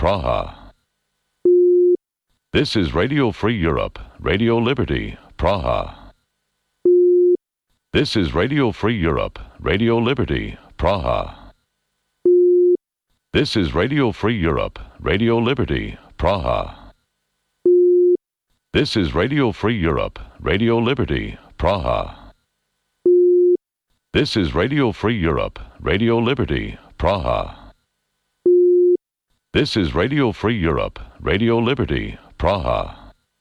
Praha. This is Radio Free Europe, Radio Liberty, Praha. This is Radio Free Europe, Radio Liberty, Praha. This is Radio Free Europe, Radio Liberty, Praha. This is Radio Free Europe, Radio Liberty, Praha. This is Radio Free Europe, Radio Liberty, Praha. This is Radio Free Europe, Radio Liberty, Praha.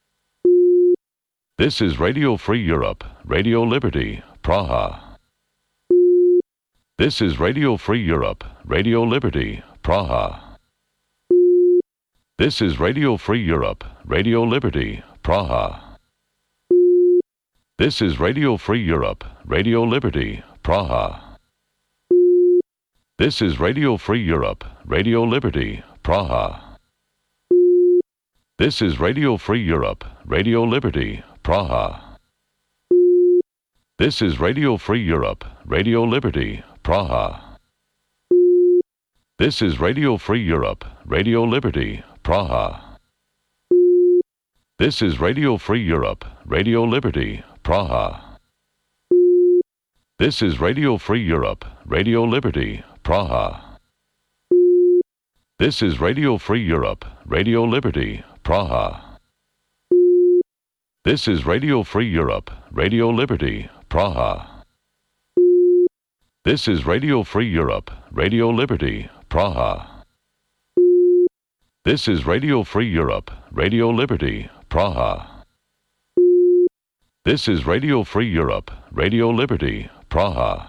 This is Radio Free Europe, Radio Liberty, Praha. This is Radio Free Europe, Radio Liberty, Praha. This is Radio Free Europe, Radio Liberty, Praha. This is Radio Free Europe, Radio Liberty, Praha. This is Radio Free Europe, Radio Liberty, Praha. This is Radio Free Europe, Radio Liberty, Praha. This is Radio Free Europe, Radio Liberty, Praha. This is Radio Free Europe, Radio Liberty, Praha. This is Radio Free Europe, Radio Liberty, Praha. This is Radio Free Europe, Radio Liberty, Praha. This is Radio Free Europe, Radio Liberty, Praha. This is Radio Free Europe, Radio Liberty, Praha. This is Radio Free Europe, Radio Liberty, Praha. This is Radio Free Europe, Radio Liberty, Praha. This is Radio Free Europe, Radio Liberty, Praha.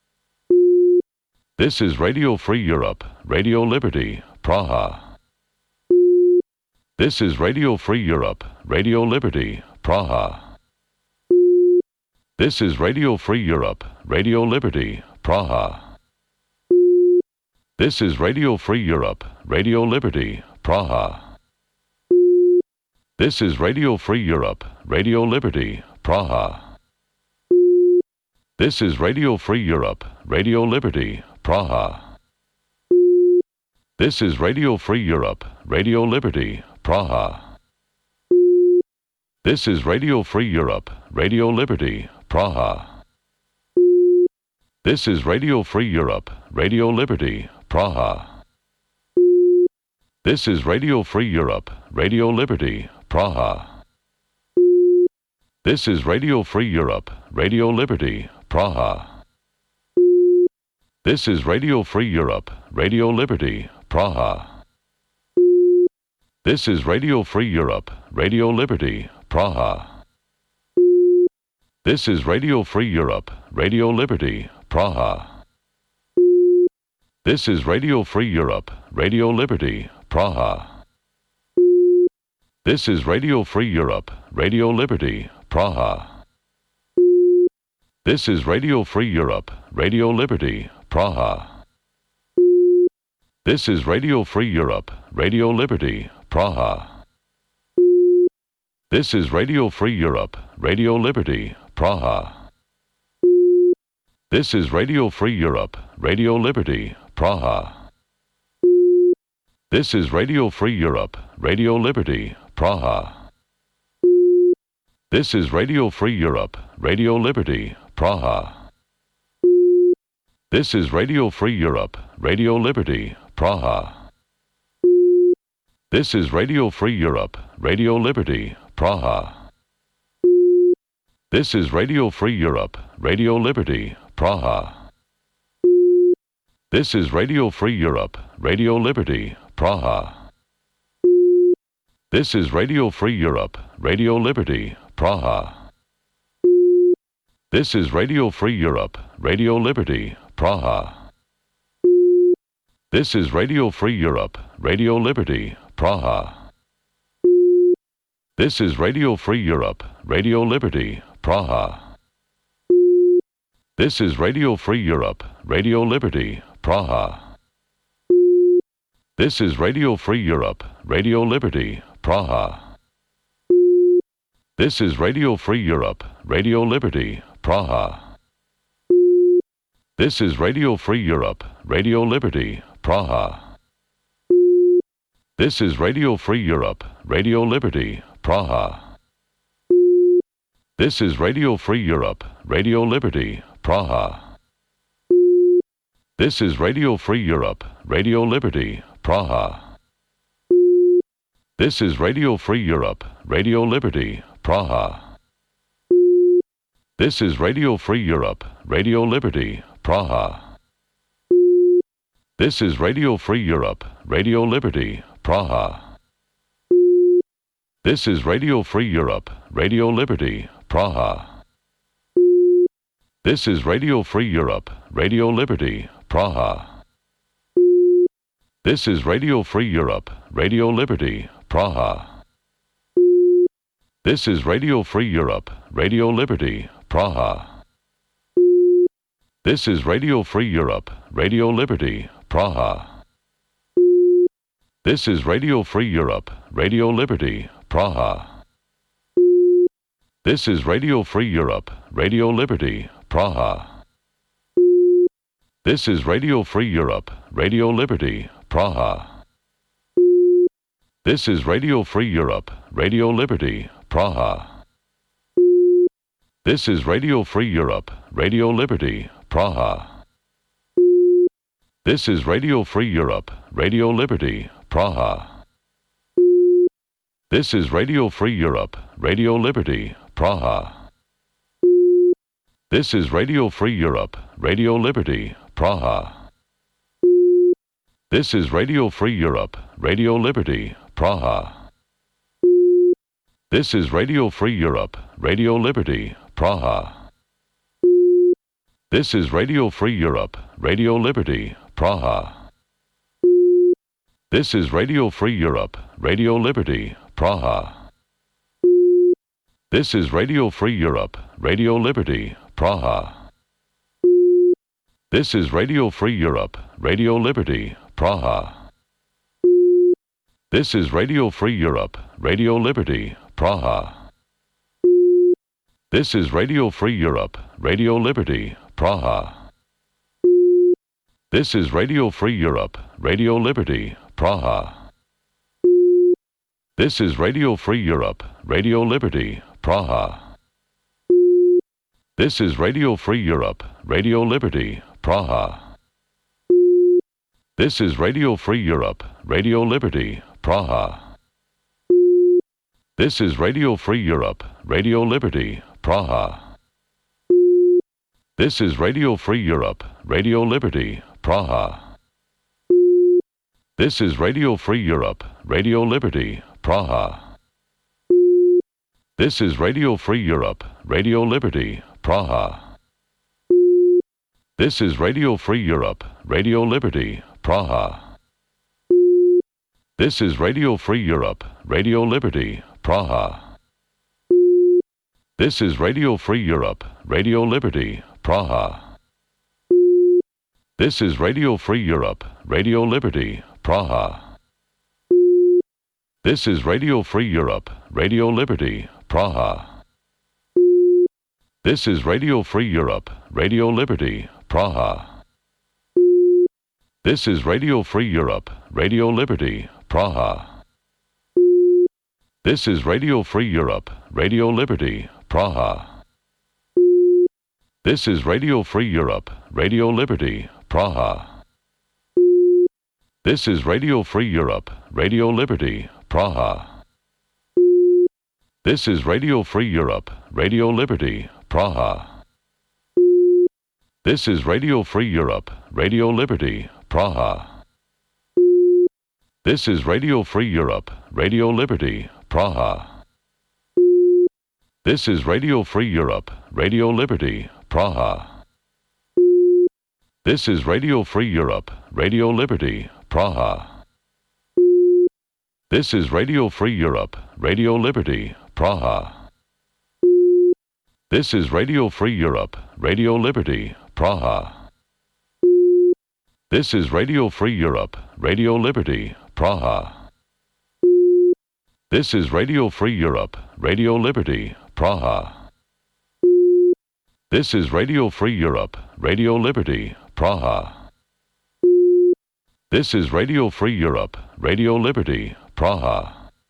This is Radio Free Europe, Radio Liberty, Praha. This is Radio Free Europe, Radio Liberty, Praha. This is Radio Free Europe, Radio Liberty, Praha. This is Radio Free Europe, Radio Liberty, Praha. This is Radio Free Europe, Radio Liberty, Praha. This is Radio Free Europe, Radio Liberty, Praha. This is Radio Free Europe, Radio Liberty, Praha. This is Radio Free Europe, Radio Liberty, Praha. This is Radio Free Europe, Radio Liberty, Praha. This is Radio Free Europe, Radio Liberty, Praha. This is Radio Free Europe, Radio Liberty, Praha. This is Radio Free Europe, Radio Liberty, Praha. This is Radio Free Europe, Radio Liberty, Praha. This is Radio Free Europe, Radio Liberty, Praha. This is Radio Free Europe, Radio Liberty, Praha. This is Radio Free Europe, Radio Liberty, Praha. This is Radio Free Europe, Radio Liberty, Praha. This is Radio Free Europe, Radio Liberty, Praha. This is Radio Free Europe, Radio Liberty, Praha. This is Radio Free Europe, Radio Liberty, Praha. This is Radio Free Europe, Radio Liberty, Praha. This is Radio Free Europe, Radio Liberty, Praha. This is Radio Free Europe, Radio Liberty, Praha. This is Radio Free Europe, Radio Liberty, Praha. This is Radio Free Europe, Radio Liberty, Praha. This is Radio Free Europe, Radio Liberty, Praha. This is Radio Free Europe, Radio Liberty, Praha. This is Radio Free Europe, Radio Liberty, Praha. This is Radio Free Europe, Radio Liberty, Praha. This is Radio Free Europe, Radio Liberty, Praha. This is Radio Free Europe, Radio Liberty, Praha. This is Radio Free Europe, Radio Liberty, Praha. This is Radio Free Europe, Radio Liberty, Praha. This is Radio Free Europe, Radio Liberty, Praha. This is Radio Free Europe, Radio Liberty, Praha. This is Radio Free Europe, Radio Liberty, Praha. This is Radio Free Europe, Radio Liberty, Praha. This is Radio Free Europe, Radio Liberty, Praha. This is Radio Free Europe, Radio Liberty, Praha. This is Radio Free Europe, Radio Liberty, Praha. This is Radio Free Europe, Radio Liberty, Praha. This is Radio Free Europe, Radio Liberty, Praha. This is Radio Free Europe, Radio Liberty, Praha. This is Radio Free Europe, Radio Liberty, Praha. This is Radio Free Europe, Radio Liberty, Praha. This is Radio Free Europe, Radio Liberty, Praha. This is Radio Free Europe, Radio Liberty, Praha. This is Radio Free Europe, Radio Liberty, Praha. This is Radio Free Europe, Radio Liberty, Praha. This is Radio Free Europe, Radio Liberty, Praha. This is Radio Free Europe, Radio Liberty, Praha. This is Radio Free Europe, Radio Liberty, Praha. This is Radio Free Europe, Radio Liberty, Praha. This is Radio Free Europe, Radio Liberty, Praha. This is Radio Free Europe, Radio Liberty, Praha. This is Radio Free Europe, Radio Liberty, Praha. This is Radio Free Europe, Radio Liberty, Praha. This is Radio Free Europe, Radio Liberty, Praha. This is Radio Free Europe, Radio Liberty, Praha. This is Radio Free Europe, Radio Liberty, Praha. This is Radio Free Europe, Radio Liberty, Praha. This is Radio Free Europe, Radio Liberty, Praha. This is Radio Free Europe, Radio Liberty, Praha. This is Radio Free Europe, Radio Liberty, Praha. This is Radio Free Europe, Radio Liberty, Praha. This is Radio Free Europe, Radio Liberty, Praha. This is Radio Free Europe, Radio Liberty, Praha. This is Radio Free Europe, Radio Liberty, Praha. This is Radio Free Europe, Radio Liberty, Praha. This is Radio Free Europe, Radio Liberty, Praha. This is Radio Free Europe, Radio Liberty, Praha. This is Radio Free Europe, Radio Liberty, Praha. This is Radio Free Europe, Radio Liberty, Praha. This is Radio Free Europe, Radio Liberty, Praha. This is Radio Free Europe, Radio Liberty, Praha. This is Radio Free Europe, Radio Liberty, Praha. This is Radio Free Europe, Radio Liberty, Praha. This is Radio Free Europe, Radio Liberty, Praha. This is Radio Free Europe, Radio Liberty, Praha. This is Radio Free Europe, Radio Liberty, Praha. This is Radio Free Europe, Radio Liberty, Praha. This is Radio Free Europe, Radio Liberty, Praha. This is Radio Free Europe, Radio Liberty, Praha. This is Radio Free Europe, Radio Liberty, Praha. This is Radio Free Europe, Radio Liberty, Praha. This is Radio Free Europe, Radio Liberty, Praha. This is Radio Free Europe, Radio Liberty, Praha. This is Radio Free Europe, Radio Liberty, Praha. This is Radio Free Europe, Radio Liberty, Praha. This is Radio Free Europe, Radio Liberty, Praha.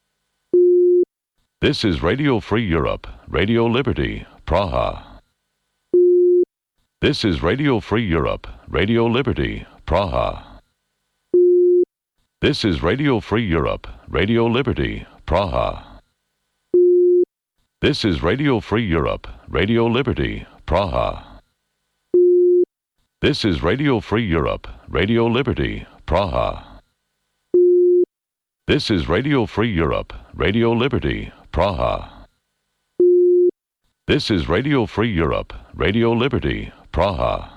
This is Radio Free Europe, Radio Liberty, Praha. This is Radio Free Europe, Radio Liberty, Praha. This is Radio Free Europe, Radio Liberty, Praha. This is Radio Free Europe, Radio Liberty, Praha. This is Radio Free Europe, Radio Liberty, Praha. This is Radio Free Europe, Radio Liberty, Praha. This is Radio Free Europe, Radio Liberty, Praha.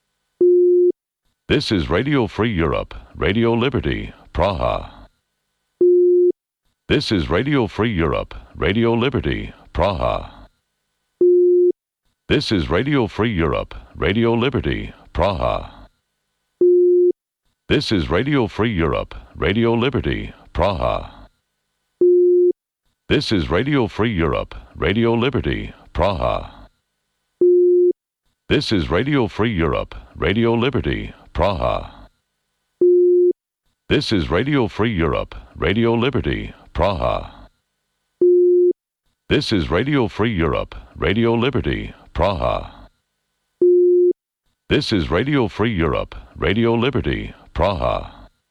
This is Radio Free Europe, Radio Liberty, Praha. This is Radio Free Europe, Radio Liberty, Praha. This is Radio Free Europe, Radio Liberty, Praha. This is Radio Free Europe, Radio Liberty, Praha. This is Radio Free Europe, Radio Liberty, Praha. This is Radio Free Europe, Radio Liberty, Praha. This is Radio Free Europe, Radio Liberty, Praha. This is Radio Free Europe, Radio Liberty, Praha. This is Radio Free Europe, Radio Liberty, Praha.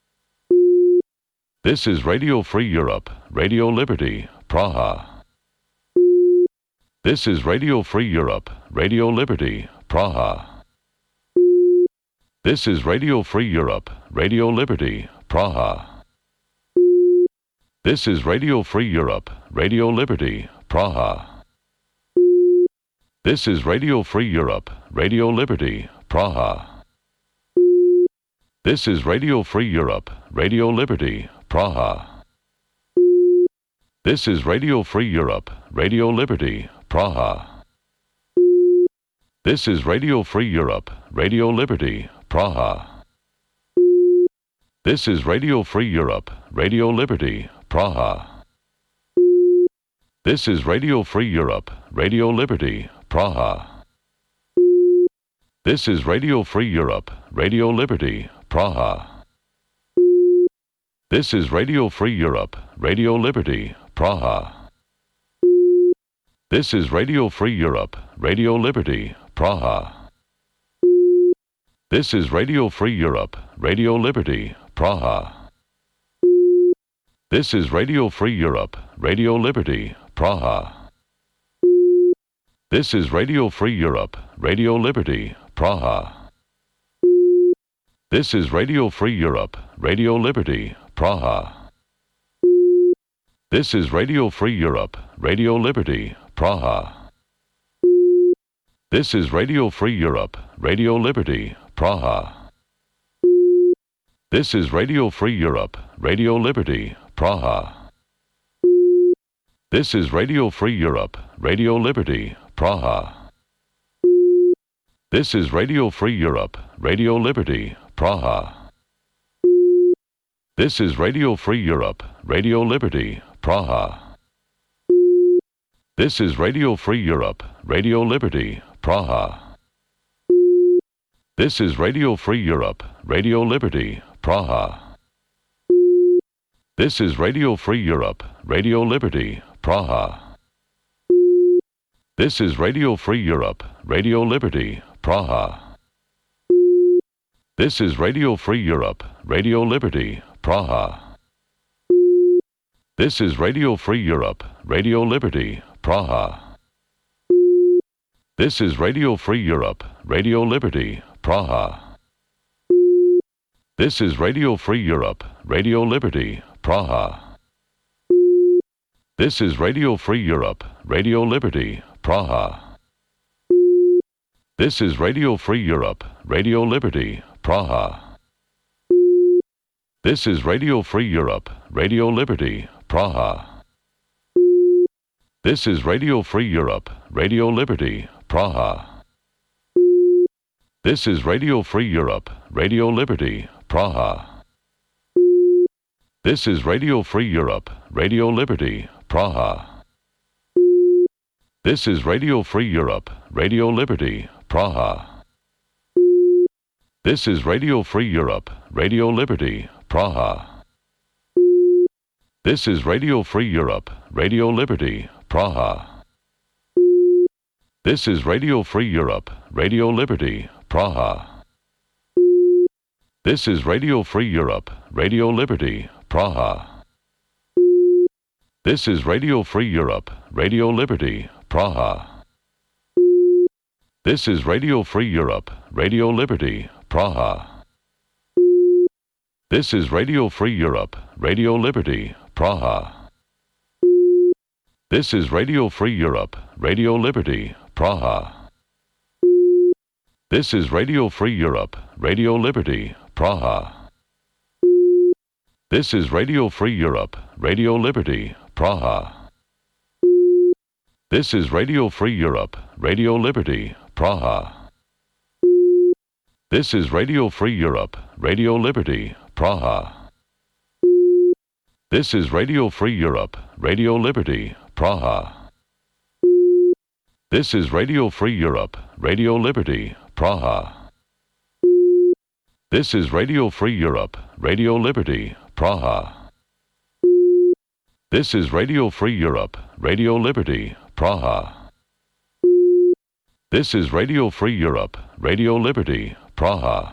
This is Radio Free Europe, Radio Liberty, Praha. This is Radio Free Europe, Radio Liberty, Praha. This is Radio Free Europe, Radio Liberty, Praha. This is Radio Free Europe, Radio Liberty, Praha. This is Radio Free Europe, Radio Liberty, Praha. This is Radio Free Europe, Radio Liberty, Praha. This is Radio Free Europe, Radio Liberty, Praha. This is Radio Free Europe, Radio Liberty, Praha. This is Radio Free Europe, Radio Liberty, Praha. This is Radio Free Europe, Radio Liberty, Praha. This is Radio Free Europe, Radio Liberty, Praha. This is Radio Free Europe, Radio Liberty, Praha. This is Radio Free Europe, Radio Liberty, Praha. This is Radio Free Europe, Radio Liberty, Praha. This is Radio Free Europe, Radio Liberty, Praha. This is Radio Free Europe, Radio Liberty, Praha. This is Radio Free Europe, Radio Liberty, Praha. This is Radio Free Europe, Radio Liberty, Praha. This is Radio Free Europe, Radio Liberty, Praha. This is Radio Free Europe, Radio Liberty, Praha. This is Radio Free Europe, Radio Liberty, Praha. This is Radio Free Europe, Radio Liberty, Praha. This is Radio Free Europe, Radio Liberty, Praha. This is Radio Free Europe, Radio Liberty, Praha. This is Radio Free Europe, Radio Liberty, Praha. This is Radio Free Europe, Radio Liberty, Praha. This is Radio Free Europe, Radio Liberty, Praha. This is Radio Free Europe, Radio Liberty, Praha. This is Radio Free Europe, Radio Liberty, Praha. This is Radio Free Europe, Radio Liberty, Praha. This is Radio Free Europe, Radio Liberty, Praha. This is Radio Free Europe, Radio Liberty, Praha. This is Radio Free Europe, Radio Liberty, Praha. This is Radio Free Europe, Radio Liberty, Praha. This is Radio Free Europe, Radio Liberty, Praha. This is Radio Free Europe, Radio Liberty, Praha. This is Radio Free Europe, Radio Liberty, Praha. This is Radio Free Europe, Radio Liberty, Praha. This is Radio Free Europe, Radio Liberty, Praha. This is Radio Free Europe, Radio Liberty, Praha. This is Radio Free Europe, Radio Liberty, Praha. This is Radio Free Europe, Radio Liberty, Praha. This is Radio Free Europe, Radio Liberty, Praha. This is Radio Free Europe, Radio Liberty, Praha. This is Radio Free Europe, Radio Liberty, Praha. This is Radio Free Europe, Radio Liberty, Praha. This is Radio Free Europe, Radio Liberty, Praha. This is Radio Free Europe, Radio Liberty, Praha. This is Radio Free Europe, Radio Liberty, Praha. This is Radio Free Europe, Radio Liberty, Praha. This is Radio Free Europe, Radio Liberty, Praha. This is Radio Free Europe, Radio Liberty, Praha. This is Radio Free Europe, Radio Liberty, Praha. This is Radio Free Europe, Radio Liberty, Praha. This is Radio Free Europe, Radio Liberty, Praha.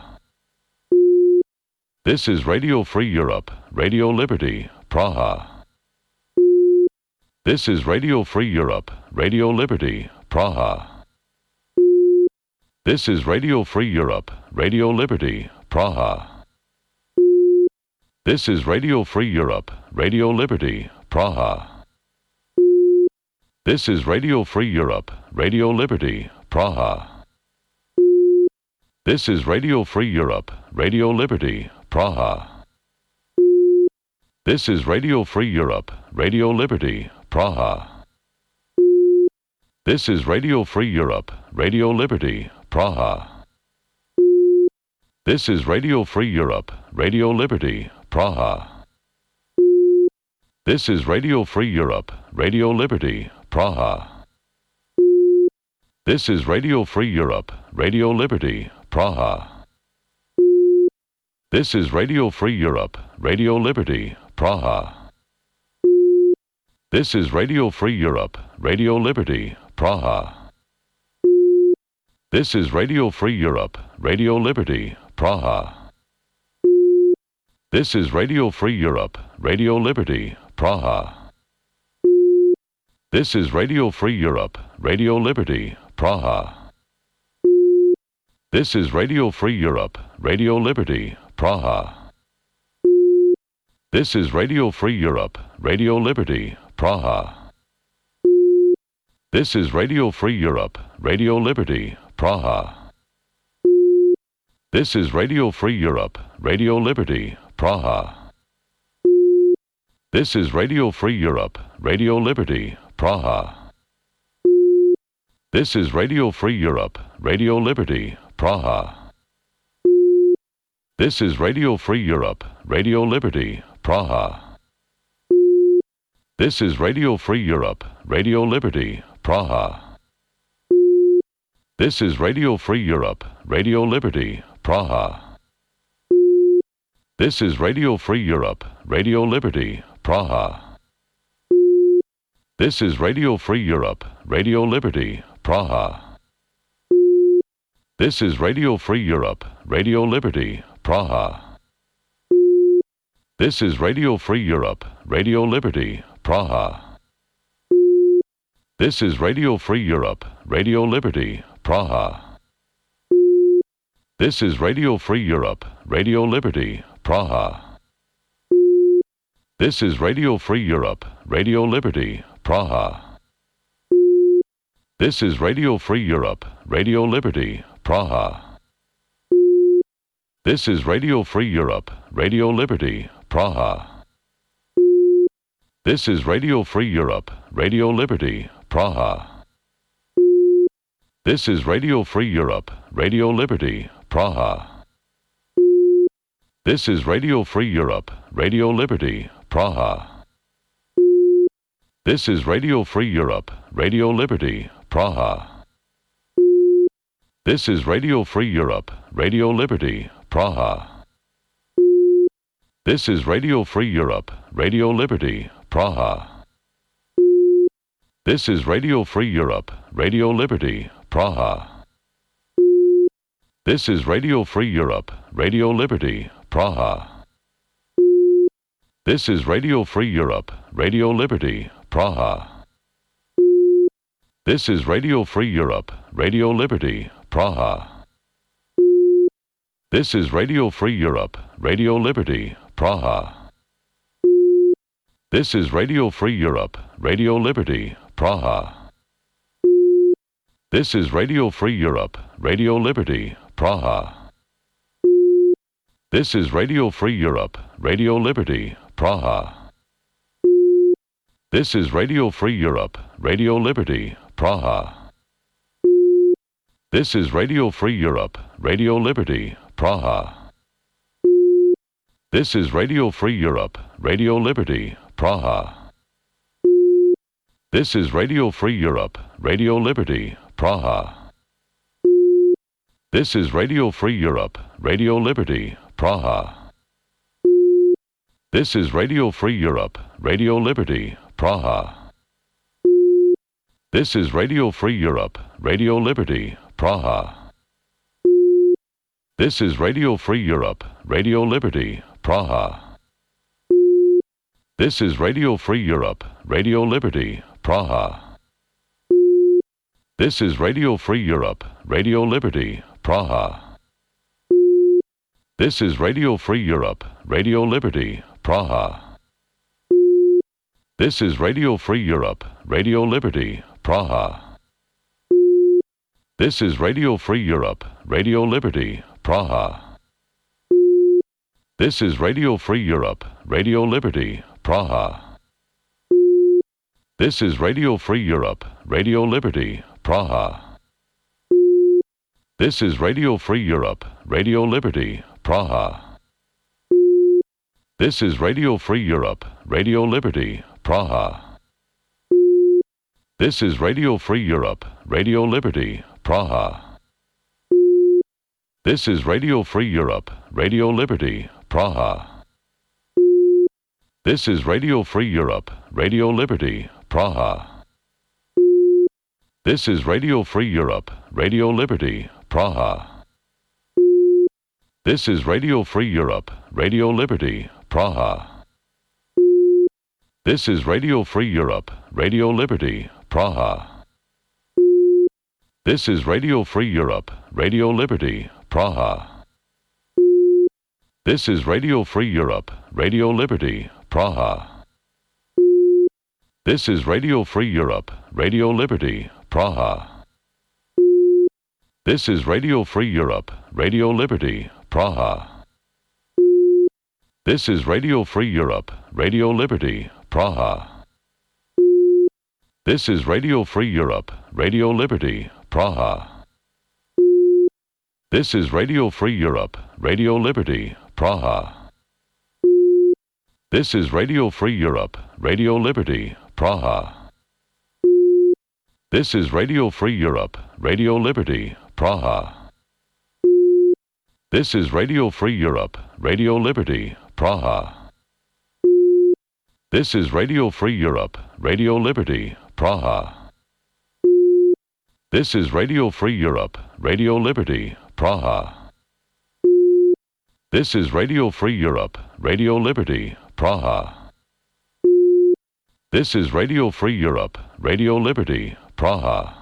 This is Radio Free Europe, Radio Liberty, Praha. This is Radio Free Europe, Radio Liberty, Praha. This is Radio Free Europe, Radio Liberty, Praha. This is Radio Free Europe, Radio Liberty, Praha. This is Radio Free Europe, Radio Liberty, Praha. This is Radio Free Europe, Radio Liberty, Praha. This is Radio Free Europe, Radio Liberty, Praha. This is Radio Free Europe, Radio Liberty, Praha. This is Radio Free Europe, Radio Liberty, Praha. This is Radio Free Europe, Radio Liberty, Praha. This is Radio Free Europe, Radio Liberty, Praha. This is Radio Free Europe, Radio Liberty, Praha. This is Radio Free Europe, Radio Liberty, Praha. This is Radio Free Europe, Radio Liberty, Praha. This is Radio Free Europe, Radio Liberty, Praha. This is Radio Free Europe, Radio Liberty, Praha. This is Radio Free Europe, Radio Liberty, Praha. This is Radio Free Europe, Radio Liberty, Praha. This is Radio Free Europe, Radio Liberty, Praha. This is Radio Free Europe, Radio Liberty, Praha. This is Radio Free Europe, Radio Liberty, Praha. This is Radio Free Europe, Radio Liberty, Praha. This is Radio Free Europe, Radio Liberty, Praha. This is Radio Free Europe, Radio Liberty, Praha. This is Radio Free Europe, Radio Liberty, Praha. This is Radio Free Europe, Radio Liberty, Praha. This is Radio Free Europe, Radio Liberty, Praha. This is Radio Free Europe, Radio Liberty, Praha. This is Radio Free Europe, Radio Liberty, Praha. This is Radio Free Europe, Radio Liberty, Praha. This is Radio Free Europe, Radio Liberty, Praha. This is Radio Free Europe, Radio Liberty, Praha. This is Radio Free Europe, Radio Liberty, Praha. This is Radio Free Europe, Radio Liberty, Praha. This is Radio Free Europe, Radio Liberty, Praha. This is Radio Free Europe, Radio Liberty, Praha. This is Radio Free Europe, Radio Liberty, Praha. This is Radio Free Europe, Radio Liberty, Praha. This is Radio Free Europe, Radio Liberty, Praha. This is Radio Free Europe, Radio Liberty, Praha. This is Radio Free Europe, Radio Liberty, Praha. This is Radio Free Europe, Radio Liberty, Praha. This is Radio Free Europe, Radio Liberty, Praha. This is Radio Free Europe, Radio Liberty, Praha. This is Radio Free Europe, Radio Liberty, Praha. This is Radio Free Europe, Radio Liberty, Praha. This is Radio Free Europe, Radio Liberty, Praha. This is Radio Free Europe, Radio Liberty, Praha. This is Radio Free Europe, Radio Liberty, Praha. This is Radio Free Europe, Radio Liberty, Praha. This is Radio Free Europe, Radio Liberty, Praha. This is Radio Free Europe, Radio Liberty, Praha. This is Radio Free Europe, Radio Liberty, Praha. This is Radio Free Europe, Radio Liberty, Praha. This is Radio Free Europe, Radio Liberty, Praha. This is Radio Free Europe, Radio Liberty, Praha. This is Radio Free Europe, Radio Liberty, Praha. This is Radio Free Europe, Radio Liberty, Praha. This is Radio Free Europe, Radio Liberty, Praha. This is Radio Free Europe, Radio Liberty, Praha. This is Radio Free Europe, Radio Liberty, Praha. This is Radio Free Europe, Radio Liberty, Praha. This is Radio Free Europe, Radio Liberty, Praha. This is Radio Free Europe, Radio Liberty, Praha. This is Radio Free Europe, Radio Liberty, Praha. This is Radio Free Europe, Radio Liberty, Praha. This is Radio Free Europe, Radio Liberty, Praha. This is Radio Free Europe, Radio Liberty, Praha. This is Radio Free Europe, Radio Liberty, Praha. This is Radio Free Europe, Radio Liberty, Praha. This is Radio Free Europe, Radio Liberty, Praha. This is Radio Free Europe, Radio Liberty, Praha. This is Radio Free Europe, Radio Liberty, Praha. This is Radio Free Europe, Radio Liberty, Praha. This is Radio Free Europe, Radio Liberty, Praha. This is Radio Free Europe, Radio Liberty, Praha. This is Radio Free Europe, Radio Liberty, Praha. This is Radio Free Europe, Radio Liberty, Praha. This is Radio Free Europe, Radio Liberty, Praha. This is Radio Free Europe, Radio Liberty, Praha. This is Radio Free Europe, Radio Liberty, Praha. This is Radio Free Europe, Radio Liberty, Praha. This is Radio Free Europe, Radio Liberty, Praha. This is Radio Free Europe, Radio Liberty, Praha. This is Radio Free Europe, Radio Liberty, Praha.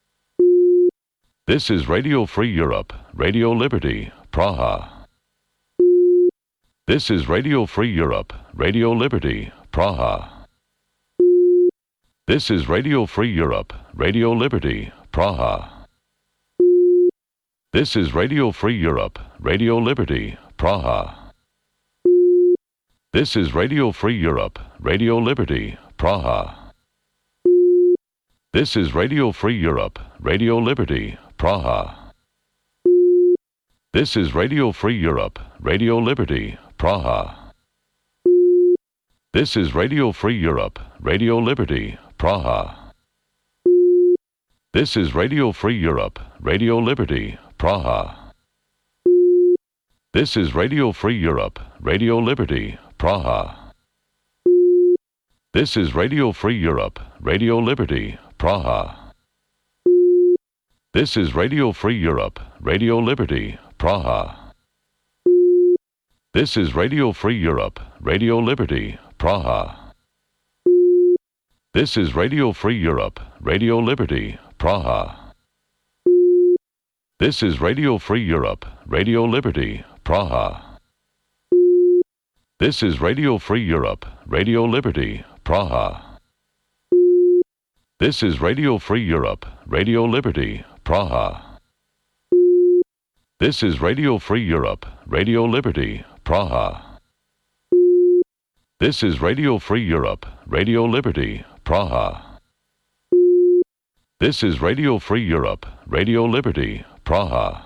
This is Radio Free Europe, Radio Liberty, Praha. This is Radio Free Europe, Radio Liberty, Praha. This is Radio Free Europe, Radio Liberty, Praha. This is Radio Free Europe, Radio Liberty, Praha. This is Radio Free Europe, Radio Liberty, Praha. This is Radio Free Europe, Radio Liberty, Praha. This is Radio Free Europe, Radio Liberty, Praha. This is Radio Free Europe, Radio Liberty, Praha. This is Radio Free Europe, Radio Liberty, Praha. This is Radio Free Europe, Radio Liberty, Praha. This is Radio Free Europe, Radio Liberty, Praha. This is Radio Free Europe, Radio Liberty, Praha. This is Radio Free Europe, Radio Liberty, Praha. This is Radio Free Europe, Radio Liberty, Praha. This is Radio Free Europe, Radio Liberty, Praha. This is Radio Free Europe, Radio Liberty, Praha. This is Radio Free Europe, Radio Liberty, Praha. This is Radio Free Europe, Radio Liberty, Praha. This is Radio Free Europe, Radio Liberty, Praha. This is Radio Free Europe, Radio Liberty, Praha.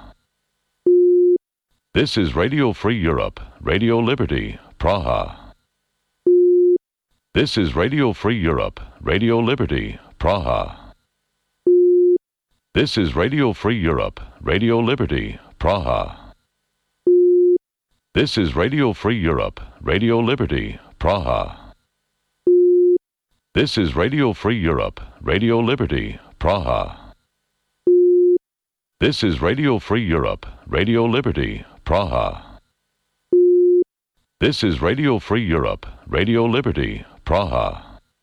This is Radio Free Europe, Radio Liberty, Praha. This is Radio Free Europe, Radio Liberty, Praha. This is Radio Free Europe, Radio Liberty, Praha. This is Radio Free Europe, Radio Liberty, Praha. This is Radio Free Europe, Radio Liberty, Praha. This is Radio Free Europe, Radio Liberty, Praha. This is Radio Free Europe, Radio Liberty, Praha.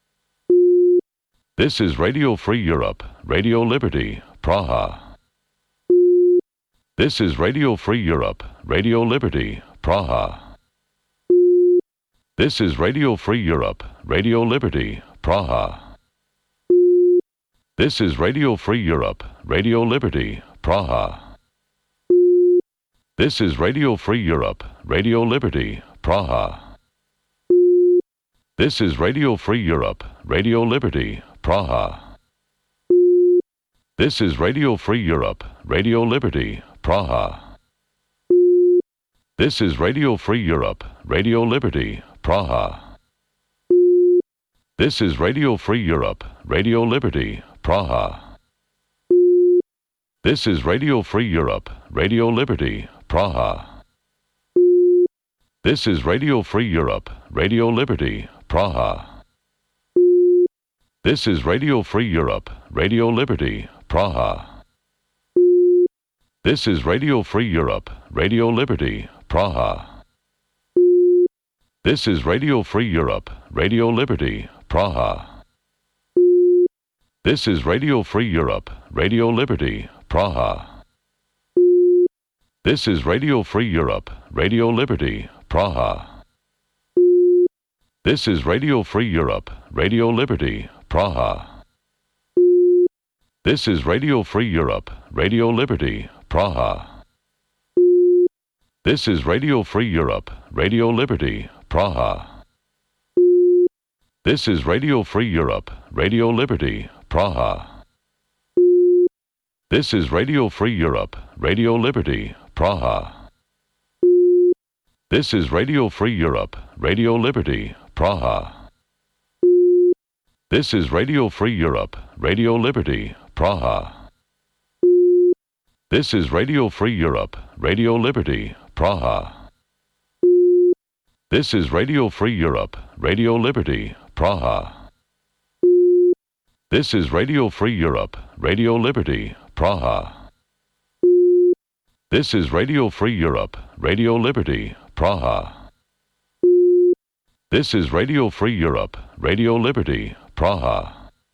This is Radio Free Europe, Radio Liberty, Praha. This is Radio Free Europe, Radio Liberty, Praha. This is Radio Free Europe, Radio Liberty, Praha. This is Radio Free Europe, Radio Liberty, Praha. This is Radio Free Europe, Radio Liberty, Praha. This is Radio Free Europe, Radio Liberty, Praha. This is Radio Free Europe, Radio Liberty, Praha. This is Radio Free Europe, Radio Liberty, Praha. This is Radio Free Europe, Radio Liberty, Praha. This is Radio Free Europe, Radio Liberty, Praha. This is Radio Free Europe, Radio Liberty, Praha. This is Radio Free Europe, Radio Liberty, Praha. This is Radio Free Europe, Radio Liberty, Praha. This is Radio Free Europe, Radio Liberty, Praha. This is Radio Free Europe, Radio Liberty, Praha. This is Radio Free Europe, Radio Liberty, Praha. This is Radio Free Europe, Radio Liberty, Praha. This is Radio Free Europe, Radio Liberty, Praha. This is Radio Free Europe, Radio Liberty, Praha. This is Radio Free Europe, Radio Liberty, Praha. This is Radio Free Europe, Radio Liberty, Praha. This is Radio Free Europe, Radio Liberty, Praha. This is Radio Free Europe, Radio Liberty, Praha. This is Radio Free Europe, Radio Liberty, Praha. This is Radio Free Europe, Radio Liberty, Praha. This is Radio Free Europe, Radio Liberty, Praha. This is Radio Free Europe, Radio Liberty, Praha. This is Radio Free Europe, Radio Liberty, Praha.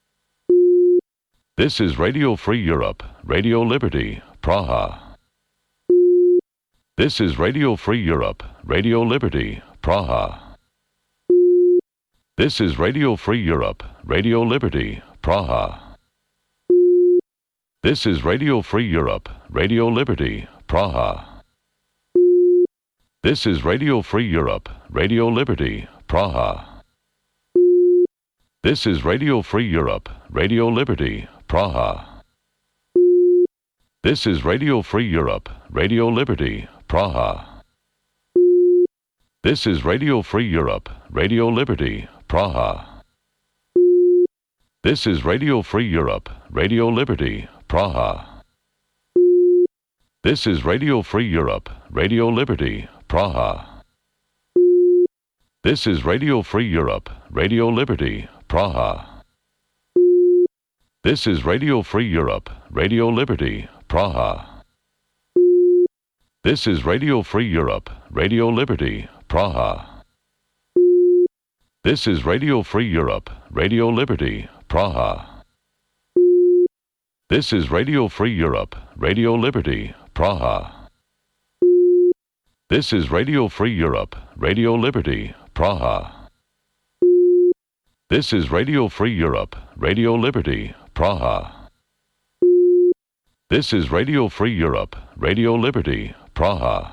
This is Radio Free Europe, Radio Liberty, Praha. This is Radio Free Europe, Radio Liberty, Praha. This is Radio Free Europe, Radio Liberty, Praha. This is Radio Free Europe, Radio Liberty, Praha. This is Radio Free Europe, Radio Liberty, Praha. This is Radio Free Europe, Radio Liberty, Praha. This is Radio Free Europe, Radio Liberty, Praha. This is Radio Free Europe, Radio Liberty, Praha. This is Radio Free Europe, Radio Liberty, Praha. This is Radio Free Europe, Radio Liberty, Praha. This is Radio Free Europe, Radio Liberty, Praha. This is Radio Free Europe, Radio Liberty, Praha. This is Radio Free Europe, Radio Liberty, Praha. This is Radio Free Europe, Radio Liberty, Praha. This is Radio Free Europe, Radio Liberty, Praha. This is Radio Free Europe, Radio Liberty, Praha. This is Radio Free Europe, Radio Liberty, Praha. This is Radio Free Europe, Radio Liberty, Praha.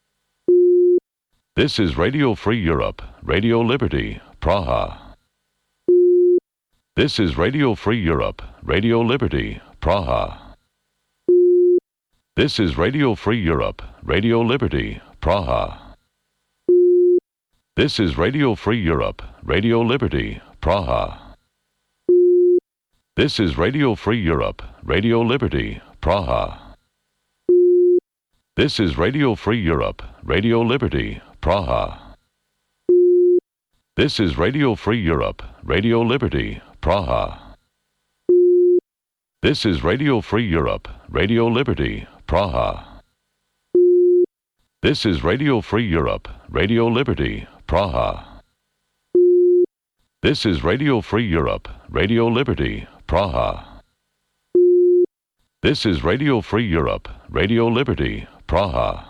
This is Radio Free Europe, Radio Liberty, Praha. This is Radio Free Europe, Radio Liberty, Praha. This is Radio Free Europe, Radio Liberty, Praha. This is Radio Free Europe, Radio Liberty, Praha. This is Radio Free Europe, Radio Liberty, Praha. This is Radio Free Europe, Radio Liberty, Praha. This is Radio Free Europe, Radio Liberty, Praha. This is Radio Free Europe, Radio Liberty, Praha. This is Radio Free Europe, Radio Liberty, Praha. This is Radio Free Europe, Radio Liberty, Praha. This is Radio Free Europe, Radio Liberty, Praha.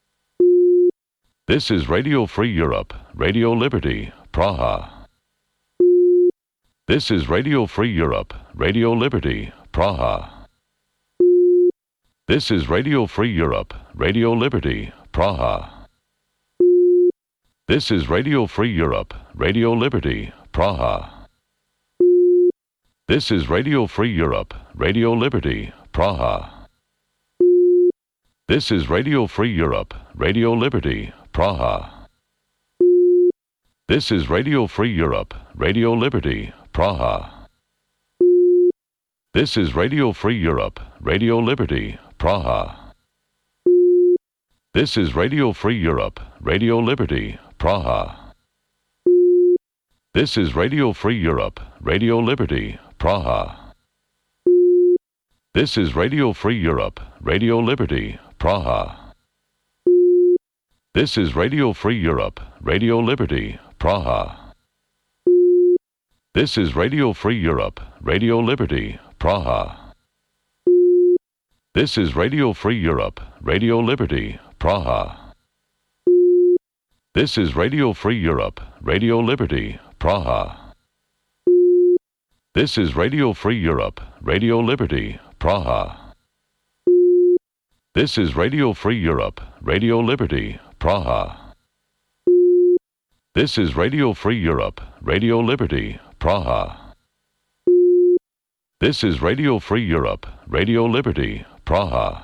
This is Radio Free Europe, Radio Liberty, Praha. This is Radio Free Europe, Radio Liberty, Praha. This is Radio Free Europe, Radio Liberty, Praha. This is Radio Free Europe, Radio Liberty, Praha. This is Radio Free Europe, Radio Liberty, Praha. This is Radio Free Europe, Radio Liberty, Praha. This is Radio Free Europe, Radio Liberty, Praha. This is Radio Free Europe, Radio Liberty, Praha. This is Radio Free Europe, Radio Liberty, Praha. This is Radio Free Europe, Radio Liberty, Praha. This is Radio Free Europe, Radio Liberty, Praha. This is Radio Free Europe, Radio Liberty, Praha. This is Radio Free Europe, Radio Liberty, Praha. This is Radio Free Europe, Radio Liberty, Praha. This is Radio Free Europe, Radio Liberty, Praha. This is Radio Free Europe, Radio Liberty, Praha. This is Radio Free Europe, Radio Liberty, Praha. This is Radio Free Europe, Radio Liberty, Praha. This is Radio Free Europe, Radio Liberty, Praha.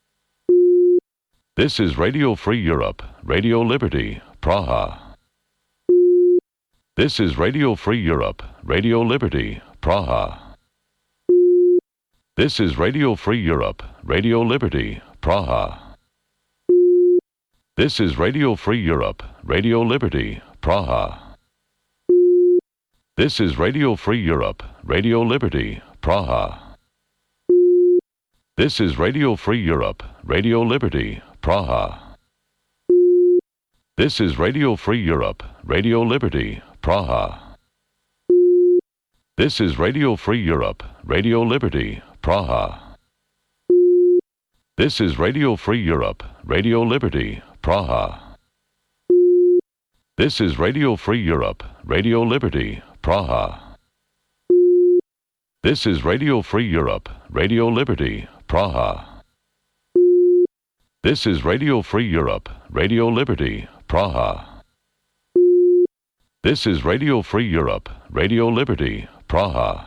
This is Radio Free Europe, Radio Liberty, Praha. This is Radio Free Europe, Radio Liberty, Praha. This is Radio Free Europe, Radio Liberty, Praha. This is Radio Free Europe, Radio Liberty, Praha. This is Radio Free Europe, Radio Liberty, Praha. This is Radio Free Europe, Radio Liberty, Praha. This is Radio Free Europe, Radio Liberty, Praha. This is Radio Free Europe, Radio Liberty, Praha. This is Radio Free Europe, Radio Liberty, Praha. This is Radio Free Europe, Radio Liberty, Praha. This is Radio Free Europe, Radio Liberty, Praha. This is Radio Free Europe, Radio Liberty, Praha. This is Radio Free Europe, Radio Liberty, Praha.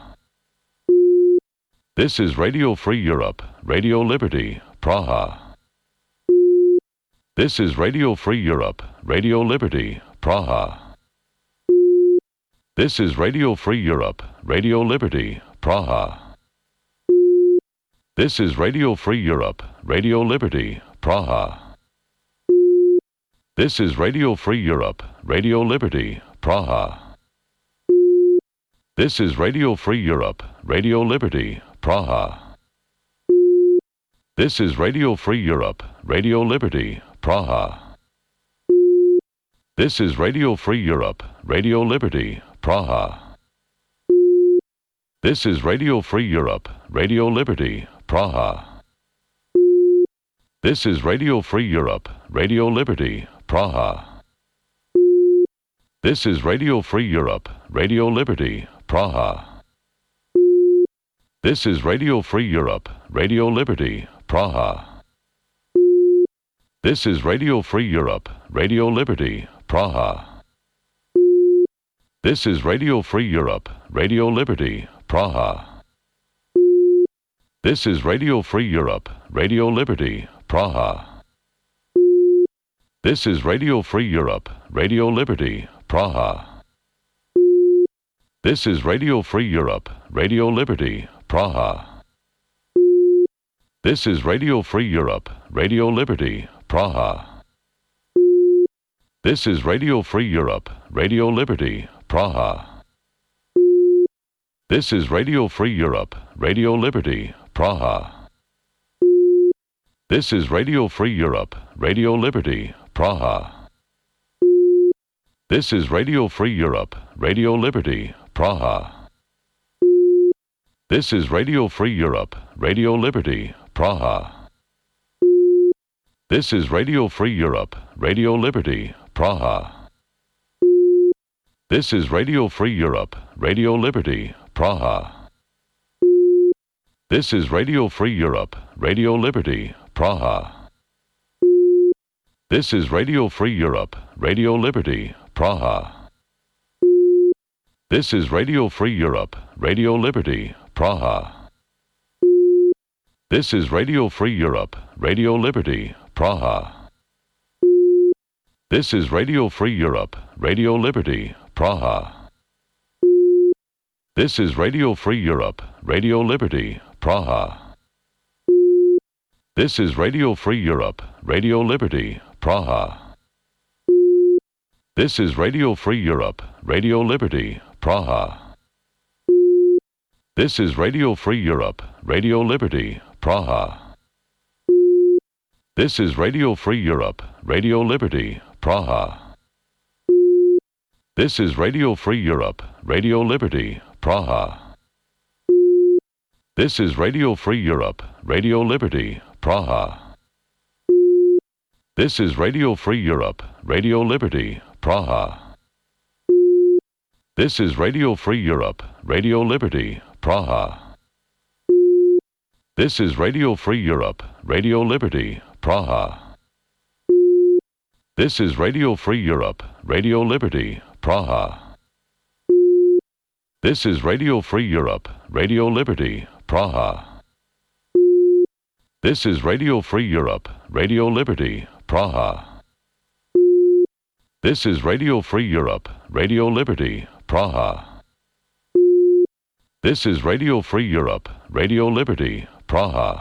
This is Radio Free Europe, Radio Liberty, Praha. This is Radio Free Europe, Radio Liberty, Praha. This is Radio Free Europe, Radio Liberty, Praha. This is Radio Free Europe, Radio Liberty, Praha. This is Radio Free Europe, Radio Liberty, Praha. This is Radio Free Europe, Radio Liberty, Praha. This is Radio Free Europe, Radio Liberty, Praha. This is Radio Free Europe, Radio Liberty, Praha. This is Radio Free Europe, Radio Liberty, Praha. This is Radio Free Europe, Radio Liberty, Praha. This is Radio Free Europe, Radio Liberty, Praha. This is Radio Free Europe, Radio Liberty, Praha. This is Radio Free Europe, Radio Liberty, Praha. This is Radio Free Europe, Radio Liberty, Praha. This is Radio Free Europe, Radio Liberty, Praha. This is Radio Free Europe, Radio Liberty, Praha. This is Radio Free Europe, Radio Liberty, Praha. This is Radio Free Europe, Radio Liberty, Praha. This is Radio Free Europe, Radio Liberty, Praha. This is Radio Free Europe, Radio Liberty, Praha. This is Radio Free Europe, Radio Liberty, Praha. This is Radio Free Europe, Radio Liberty, Praha. This is Radio Free Europe, Radio Liberty, Praha. This is Radio Free Europe, Radio Liberty, Praha. This is Radio Free Europe, Radio Liberty, Praha. This is Radio Free Europe, Radio Liberty, Praha. This is Radio Free Europe, Radio Liberty, Praha. This is Radio Free Europe, Radio Liberty, Praha. This is Radio Free Europe, Radio Liberty, Praha. This is Radio Free Europe, Radio Liberty, Praha. This is Radio Free Europe, Radio Liberty, Praha. This is Radio Free Europe, Radio Liberty, Praha. This is Radio Free Europe, Radio Liberty, Praha. This is Radio Free Europe, Radio Liberty, Praha. This is Radio Free Europe, Radio Liberty, Praha. This is Radio Free Europe, Radio Liberty, Praha. This is Radio Free Europe, Radio Liberty, Praha. This is Radio Free Europe, Radio Liberty, Praha. This is Radio Free Europe, Radio Liberty, Praha. This is Radio Free Europe, Radio Liberty, Praha. This is Radio Free Europe, Radio Liberty, Praha. This is Radio Free Europe, Radio Liberty, Praha. This is Radio Free Europe, Radio Liberty, Praha. This is Radio Free Europe, Radio Liberty, Praha. This is Radio Free Europe, Radio Liberty, Praha.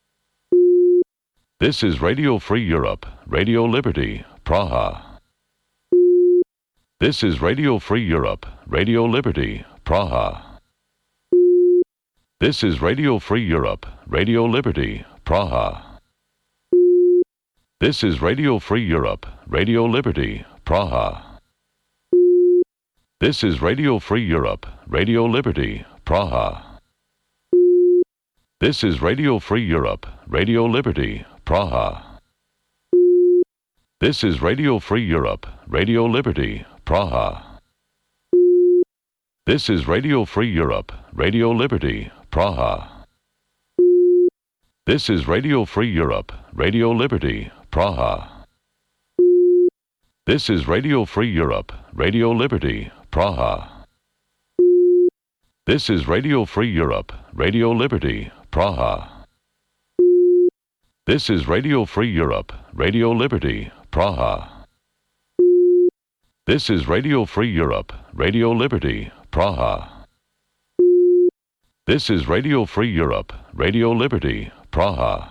This is Radio Free Europe, Radio Liberty, Praha. This is Radio Free Europe, Radio Liberty, Praha. This is Radio Free Europe, Radio Liberty, Praha. This is Radio Free Europe, Radio Liberty, Praha. This is Radio Free Europe, Radio Liberty, Praha. This is Radio Free Europe, Radio Liberty, Praha. This is Radio Free Europe, Radio Liberty, Praha. This is Radio Free Europe, Radio Liberty, Praha. This is Radio Free Europe, Radio Liberty, Praha. This is Radio Free Europe, Radio Liberty, Praha. This is Radio Free Europe, Radio Liberty, Praha. This is Radio Free Europe, Radio Liberty, Praha. This is Radio Free Europe, Radio Liberty, Praha. This is Radio Free Europe, Radio Liberty, Praha.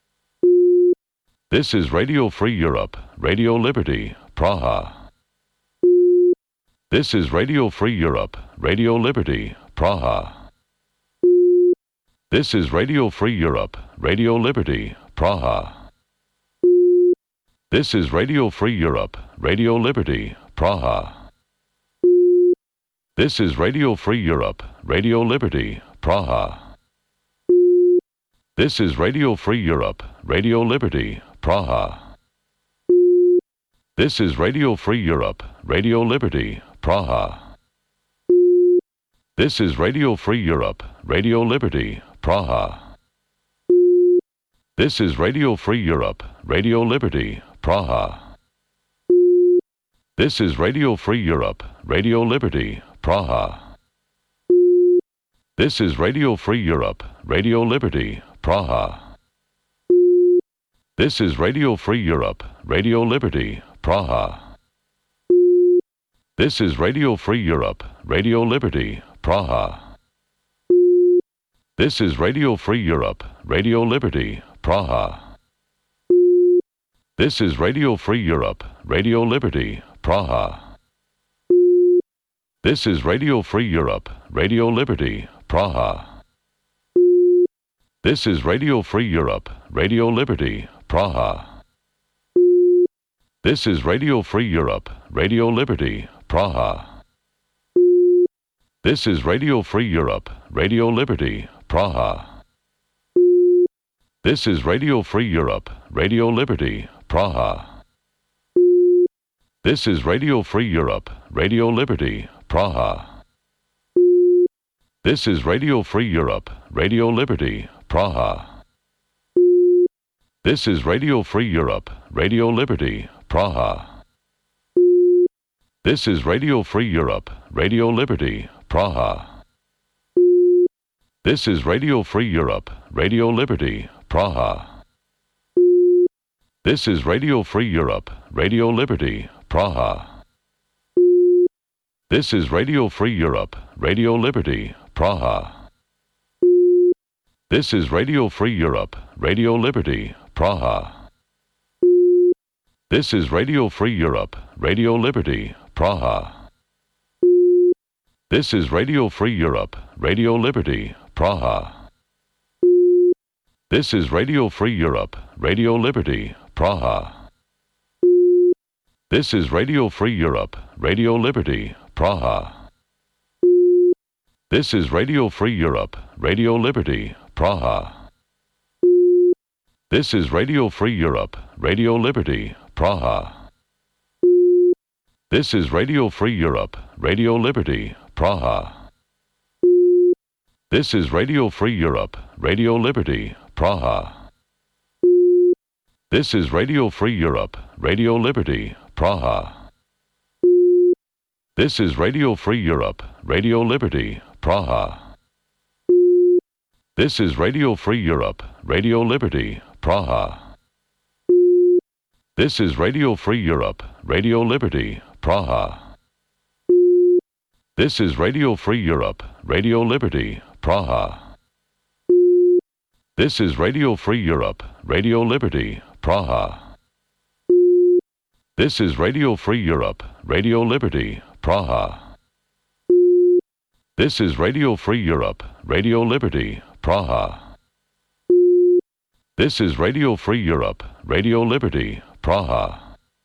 This is Radio Free Europe, Radio Liberty, Praha. This is Radio Free Europe, Radio Liberty, Praha. This is Radio Free Europe, Radio Liberty, Praha. This is Radio Free Europe, Radio Liberty, Praha. This is Radio Free Europe, Radio Liberty, Praha. This is Radio Free Europe, Radio Liberty, Praha. This is Radio Free Europe, Radio Liberty, Praha. This is Radio Free Europe, Radio Liberty, Praha. This is Radio Free Europe, Radio Liberty, Praha. This is Radio Free Europe, Radio Liberty, Praha. This is Radio Free Europe, Radio Liberty, Praha. This is Radio Free Europe, Radio Liberty, Praha. This is Radio Free Europe, Radio Liberty, Praha. This is Radio Free Europe, Radio Liberty, Praha. This is Radio Free Europe, Radio Liberty, Praha. This is Radio Free Europe, Radio Liberty, Praha. This is Radio Free Europe, Radio Liberty, Praha. This is Radio Free Europe, Radio Liberty, Praha. This is Radio Free Europe, Radio Liberty, Praha. This is Radio Free Europe, Radio Liberty, Praha. This is Radio Free Europe, Radio Liberty, Praha. This is Radio Free Europe, Radio Liberty, Praha. This is Radio Free Europe, Radio Liberty, Praha. This is Radio Free Europe, Radio Liberty, Praha. This is Radio Free Europe, Radio Liberty, Praha. This is Radio Free Europe, Radio Liberty, Praha. This is Radio Free Europe, Radio Liberty, Praha. This is Radio Free Europe, Radio Liberty, Praha. This is Radio Free Europe, Radio Liberty, Praha. This is Radio Free Europe, Radio Liberty, Praha. This is Radio Free Europe, Radio Liberty, Praha. This is Radio Free Europe, Radio Liberty, Praha. This is Radio Free Europe, Radio Liberty, Praha. This is Radio Free Europe, Radio Liberty, Praha. This is Radio Free Europe, Radio Liberty, Praha. This is Radio Free Europe, Radio Liberty, Praha. This is Radio Free Europe, Radio Liberty, Praha. This is Radio Free Europe, Radio Liberty, Praha. This is Radio Free Europe, Radio Liberty, Praha. This is Radio Free Europe, Radio Liberty, Praha. This is Radio Free Europe, Radio Liberty, Praha. This is Radio Free Europe, Radio Liberty, Praha. This is Radio Free Europe, Radio Liberty, Praha. This is Radio Free Europe, Radio Liberty, Praha. This is Radio Free Europe, Radio Liberty, Praha.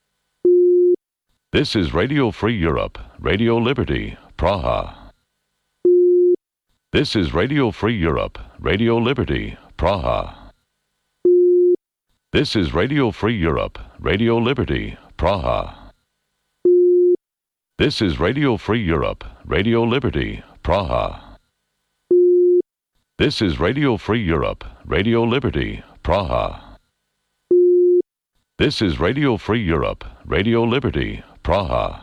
This is Radio Free Europe, Radio Liberty, Praha. This is Radio Free Europe, Radio Liberty, Praha. This is Radio Free Europe, Radio Liberty, Praha. This is Radio Free Europe, Radio Liberty, Praha. This is Radio Free Europe, Radio Liberty, Praha. This is Radio Free Europe, Radio Liberty, Praha.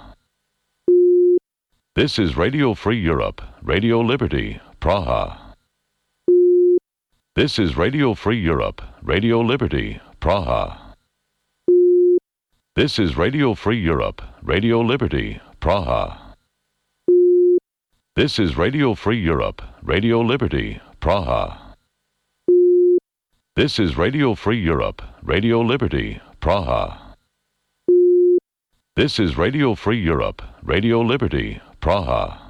This is Radio Free Europe, Radio Liberty, Praha. This is Radio Free Europe, Radio Liberty, Praha. This is Radio Free Europe, Radio Liberty, Praha. This is Radio Free Europe, Radio Liberty, Praha. This is Radio Free Europe, Radio Liberty, Praha. This is Radio Free Europe, Radio Liberty, Praha.